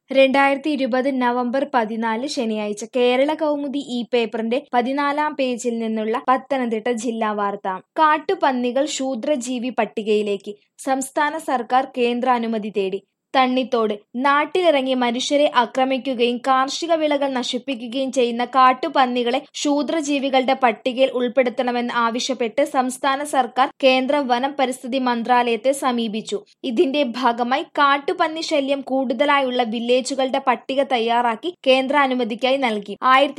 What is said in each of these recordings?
2020 November 14 ശനിയാഴ്ച കേരള കൗമുദി ഈ പേപ്പറിന്റെ 14-ാം പേജിൽ നിന്നുള്ള പത്തനംതിട്ട ജില്ലാ വാർത്ത. കാട്ടുപന്നികൾ ക്ഷുദ്രജീവി പട്ടികയിലേക്ക്, സംസ്ഥാന സർക്കാർ കേന്ദ്രാനുമതി തേടി. തണ്ണിത്തോട് നാട്ടിലിറങ്ങി മനുഷ്യരെ ആക്രമിക്കുകയും കാർഷിക വിളകൾ നശിപ്പിക്കുകയും ചെയ്യുന്ന കാട്ടുപന്നികളെ ക്ഷുദ്രജീവികളുടെ പട്ടികയിൽ ഉൾപ്പെടുത്തണമെന്ന് ആവശ്യപ്പെട്ട് സംസ്ഥാന സർക്കാർ കേന്ദ്ര വനം പരിസ്ഥിതി മന്ത്രാലയത്തെ സമീപിച്ചു. ഇതിന്റെ ഭാഗമായി കാട്ടുപന്നി ശല്യം കൂടുതലായുള്ള വില്ലേജുകളുടെ പട്ടിക തയ്യാറാക്കി കേന്ദ്രാനുമതിക്കായി നൽകി.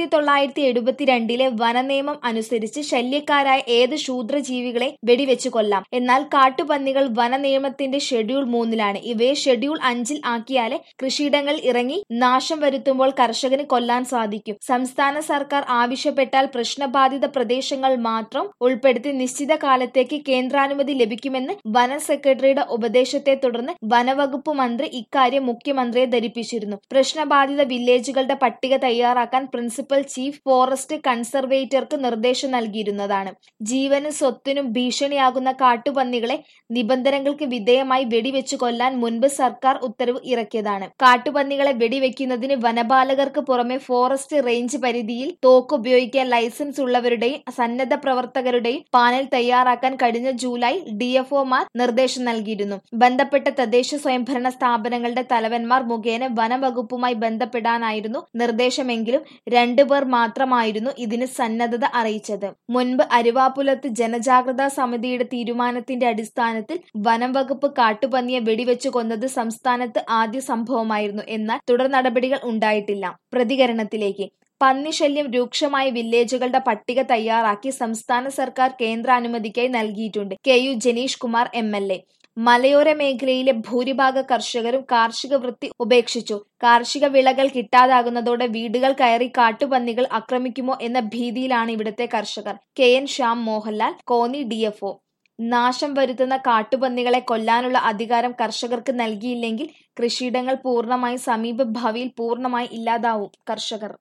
1972 വനനിയമം അനുസരിച്ച് ശല്യക്കാരായ ഏത് ക്ഷുദ്രജീവികളെ വെടിവെച്ചു കൊല്ലാം. എന്നാൽ കാട്ടുപന്നികൾ വനനിയമത്തിന്റെ ഷെഡ്യൂൾ 3-ലാണ്. ഇവയെ ഷെഡ്യൂൾ 5-ൽ ആക്കിയാലേ കൃഷിയിടങ്ങളിൽ ഇറങ്ങി നാശം വരുത്തുമ്പോൾ കർഷകന് കൊല്ലാൻ സാധിക്കും. സംസ്ഥാന സർക്കാർ ആവശ്യപ്പെട്ടാൽ പ്രശ്നബാധിത പ്രദേശങ്ങൾ മാത്രം ഉൾപ്പെടുത്തി നിശ്ചിത കാലത്തേക്ക് കേന്ദ്രാനുമതി ലഭിക്കുമെന്ന് വനം സെക്രട്ടറിയുടെ ഉപദേശത്തെ തുടർന്ന് വനവകുപ്പ് മന്ത്രി ഇക്കാര്യം മുഖ്യമന്ത്രിയെ ധരിപ്പിച്ചിരുന്നു. പ്രശ്നബാധിത വില്ലേജുകളുടെ പട്ടിക തയ്യാറാക്കാൻ പ്രിൻസിപ്പൽ ചീഫ് ഫോറസ്റ്റ് കൺസർവേറ്റർക്ക് നിർദ്ദേശം നൽകിയിരുന്നതാണ്. ജീവനും സ്വത്തിനും ഭീഷണിയാകുന്ന കാട്ടുപന്നികളെ നിബന്ധനകൾക്ക് വിധേയമായി വെടിവെച്ചു കൊല്ലാൻ മുൻപ് സർക്കാർ ഉത്തരവ് ഇറക്കിയതാണ്. കാട്ടുപന്നികളെ വെടിവെക്കുന്നതിന് വനപാലകർക്ക് പുറമെ ഫോറസ്റ്റ് റേഞ്ച് പരിധിയിൽ തോക്ക് ഉപയോഗിക്കാൻ ലൈസൻസ് ഉള്ളവരുടെയും സന്നദ്ധ പ്രവർത്തകരുടെയും പാനൽ തയ്യാറാക്കാൻ കഴിഞ്ഞ ജൂലൈ DFOമാർ നിർദ്ദേശം നൽകിയിരുന്നു. ബന്ധപ്പെട്ട തദ്ദേശ സ്വയംഭരണ സ്ഥാപനങ്ങളുടെ തലവന്മാർ മുഖേന വനംവകുപ്പുമായി ബന്ധപ്പെടാനായിരുന്നു നിർദ്ദേശമെങ്കിലും 2 പേർ മാത്രമായിരുന്നു ഇതിന് സന്നദ്ധത അറിയിച്ചത്. മുൻപ് അരുവാപ്പുലത്ത് ജനജാഗ്രതാ സമിതിയുടെ തീരുമാനത്തിന്റെ അടിസ്ഥാനത്തിൽ വനംവകുപ്പ് കാട്ടുപന്നിയെ വെടിവെച്ചു കൊന്നത് സംസ്ഥാനത്ത് ആദ്യ സംഭവമായിരുന്നു. എന്നാൽ തുടർ നടപടികൾ ഉണ്ടായിട്ടില്ല. പ്രതികരണത്തിലേക്ക്. പന്നിശല്യം രൂക്ഷമായ വില്ലേജുകളുടെ പട്ടിക തയ്യാറാക്കി സംസ്ഥാന സർക്കാർ കേന്ദ്രാനുമതിക്കായി നൽകിയിട്ടുണ്ട്. KU Janeesh Kumar MLA. മലയോര മേഖലയിലെ ഭൂരിഭാഗ കർഷകരും കാർഷിക വൃത്തി ഉപേക്ഷിച്ചു. കാർഷിക വിളകൾ കിട്ടാതാകുന്നതോടെ വീടുകൾ കയറി കാട്ടുപന്നികൾ ആക്രമിക്കുമോ എന്ന ഭീതിയിലാണ് ഇവിടുത്തെ കർഷകർ. KN Shyam Mohanlal, Konni DFO. നാശം വരുത്തുന്ന കാട്ടുപന്നികളെ കൊല്ലാനുള്ള അധികാരം കർഷകർക്ക് നൽകിയില്ലെങ്കിൽ കൃഷിയിടങ്ങൾ പൂർണ്ണമായും സമീപ ഭാവിയിൽ പൂർണ്ണമായി ഇല്ലാതാവും കർഷകർ.